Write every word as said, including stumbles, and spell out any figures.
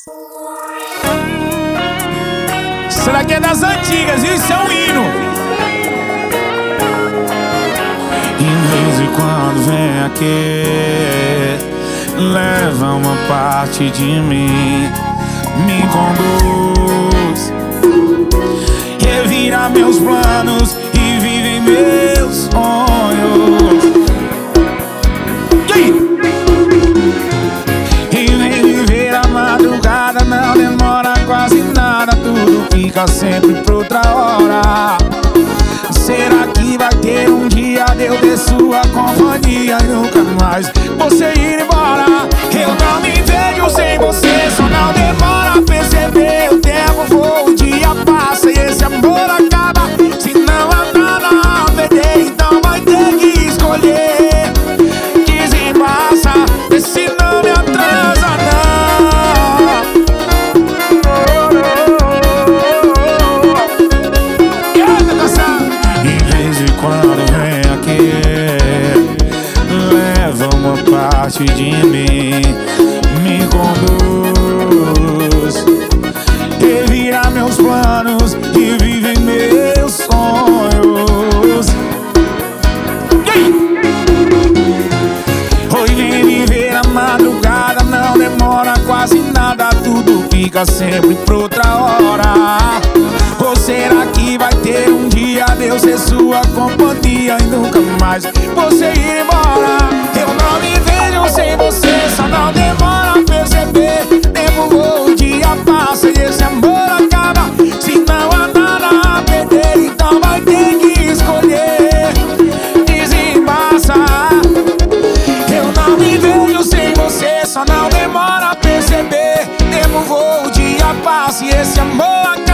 Será que é das antigas? Isso é um hino. E de vez em quando vem aqui, leva uma parte de mim, me conduz, revira meus planos e vive meus sonhos. E aí? E vem viver a madrugada, não demora quase nada, tudo fica sempre pra outra hora. Será que vai ter um dia de eu ter sua companhia e nunca mais você ir embora? Eu não me vejo sem você, só não demora a perceber. O tempo voa, o dia passa e esse amor acaba. Se não há nada a perder, então vai ter que escolher. Desembaça, vê se não me atrasa não. De vez em quando vem aqui, leva uma parte de mim, me conduz, revira meus planos e vive meus sonhos. E aí? Hoje vem viver a madrugada, não demora quase nada, tudo fica sempre pra outra hora. Ou será que vai ter um dia de eu ser sua companhia e nunca mais você ir embora? Eu não me vejo sem você, só não demora a perceber. Tempo voa, o dia passa e esse amor acaba. Se não há nada a perder, então vai ter que escolher. Desembaça. Eu não me vejo sem você, só não demora a perceber. Tempo voa, o dia passa e esse amor acaba.